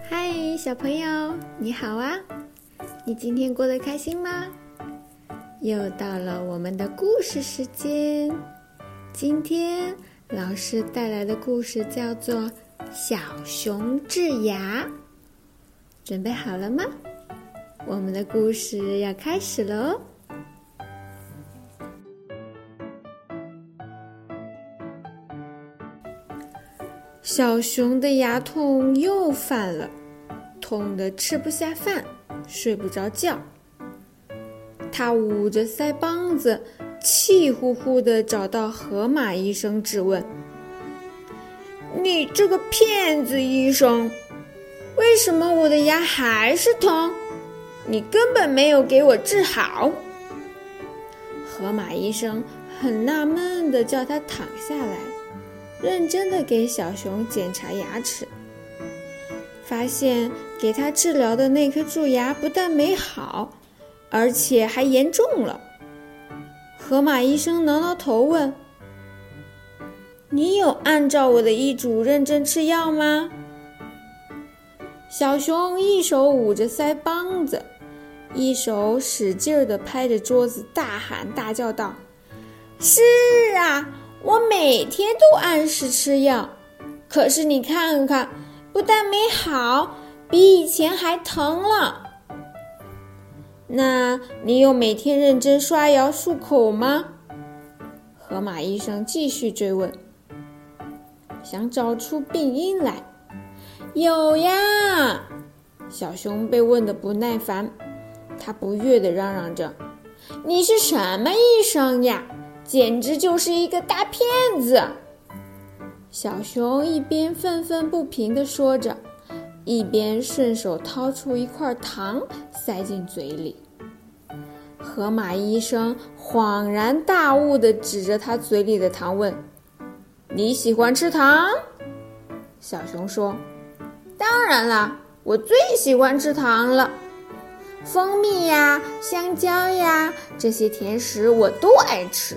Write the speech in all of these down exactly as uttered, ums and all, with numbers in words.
嗨，小朋友，你好啊！你今天过得开心吗？又到了我们的故事时间。今天老师带来的故事叫做《小熊治牙》，准备好了吗？我们的故事要开始了哦。小熊的牙痛又犯了，痛得吃不下饭，睡不着觉。他捂着腮帮子，气呼呼地找到河马医生质问：“你这个骗子医生，为什么我的牙还是疼？你根本没有给我治好。”河马医生很纳闷地叫他躺下来，认真地给小熊检查牙齿，发现给他治疗的那颗蛀牙不但没好，而且还严重了。河马医生挠挠头问：“你有按照我的医嘱认真吃药吗？”小熊一手捂着腮帮子，一手使劲地拍着桌子，大喊大叫道：“是啊，我每天都按时吃药，可是你看看，不但没好，比以前还疼了。那你有每天认真刷牙漱口吗？”河马医生继续追问，想找出病因来。有呀！小熊被问得不耐烦，他不悦地嚷嚷着：“你是什么医生呀？简直就是一个大骗子！”小熊一边愤愤不平地说着，一边顺手掏出一块糖塞进嘴里。河马医生恍然大悟地指着他嘴里的糖问：“你喜欢吃糖？”小熊说：“当然啦，我最喜欢吃糖了。蜂蜜呀，香蕉呀，这些甜食我都爱吃。”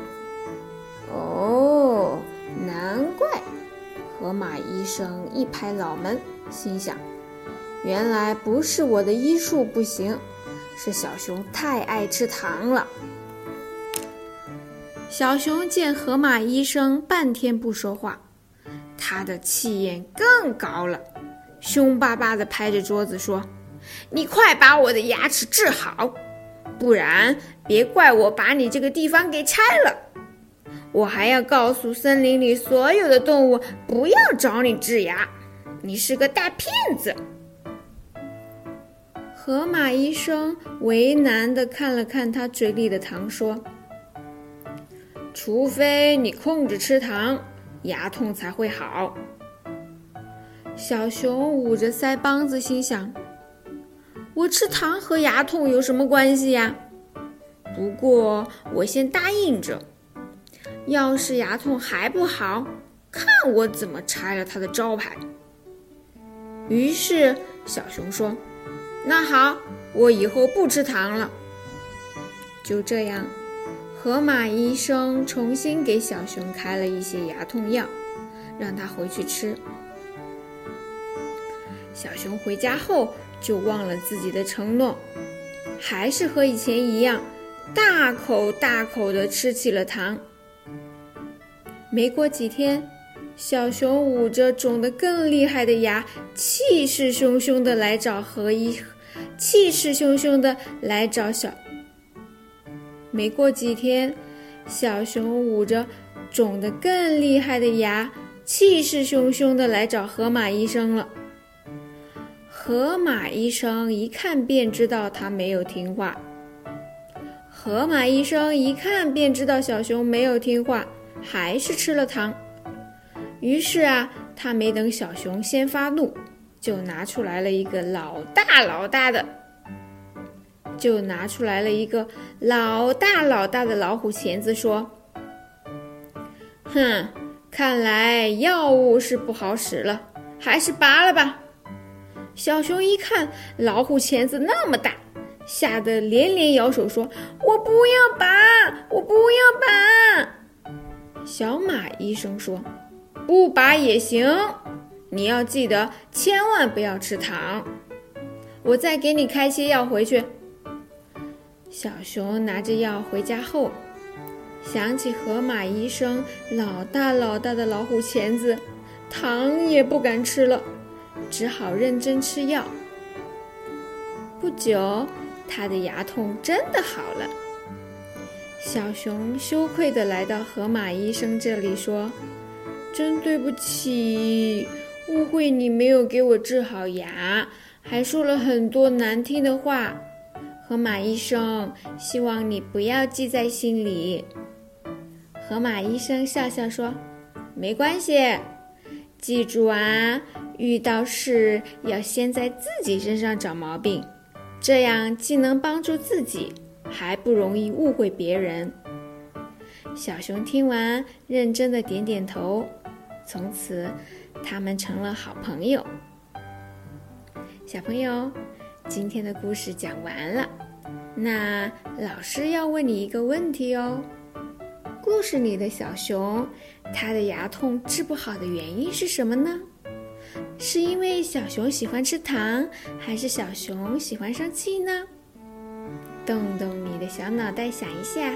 哦，难怪！河马医生一拍脑门，心想：原来不是我的医术不行，是小熊太爱吃糖了。小熊见河马医生半天不说话，他的气焰更高了，凶巴巴地拍着桌子说：“你快把我的牙齿治好，不然别怪我把你这个地方给拆了。我还要告诉森林里所有的动物不要找你治牙，你是个大骗子。”河马医生为难地看了看他嘴里的糖，说：“除非你控制吃糖，牙痛才会好。”小熊捂着腮帮子，心想：我吃糖和牙痛有什么关系呀？不过我先答应着，要是牙痛还不好，看我怎么拆了他的招牌。于是小熊说：“那好，我以后不吃糖了。”就这样，河马医生重新给小熊开了一些牙痛药，让他回去吃。小熊回家后就忘了自己的承诺，还是和以前一样，大口大口地吃起了糖。没过几天，小熊捂着肿得更厉害的牙，气势汹汹地来找河医，气势汹汹地来找小。没过几天，小熊捂着肿得更厉害的牙，气势汹汹地来找河马医生了。河马医生一看便知道他没有听话。河马医生一看便知道小熊没有听话，还是吃了糖。于是啊，他没等小熊先发怒，就拿出来了一个老大老大的，就拿出来了一个老大老大的老虎钳子，说：“哼，看来药物是不好使了，还是拔了吧。”小熊一看老虎钳子那么大，吓得连连摇手说：“我不要拔，我不要拔。”小马医生说：“不拔也行， 你要记得千万不要吃糖。我再给你开些药回去。小熊拿着药回家后，想起河马医生老大老大的老虎钳子，糖也不敢吃了，只好认真吃药。不久，他的牙痛真的好了。小熊羞愧地来到河马医生这里说：“真对不起，误会你没有给我治好牙，还说了很多难听的话。河马医生，希望你不要记在心里。”河马医生笑笑说：“没关系，记住啊，遇到事要先在自己身上找毛病，这样既能帮助自己，还不容易误会别人。”小熊听完，认真的点点头，从此他们成了好朋友。小朋友，今天的故事讲完了，那老师要问你一个问题哦。故事里的小熊，它的牙痛治不好的原因是什么呢？是因为小熊喜欢吃糖，还是小熊喜欢生气呢？动动你的小脑袋想一下。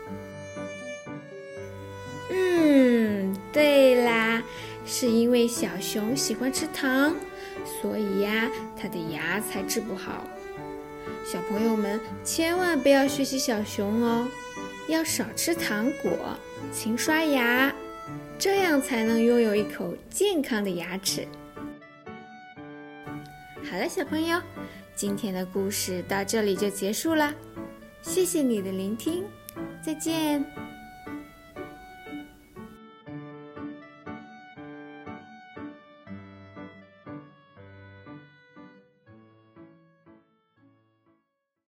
嗯，对啦，是因为小熊喜欢吃糖，所以呀，它的牙才治不好。小朋友们千万不要学习小熊哦，要少吃糖果，勤刷牙，这样才能拥有一口健康的牙齿。好了，小朋友，今天的故事到这里就结束了，谢谢你的聆听，再见。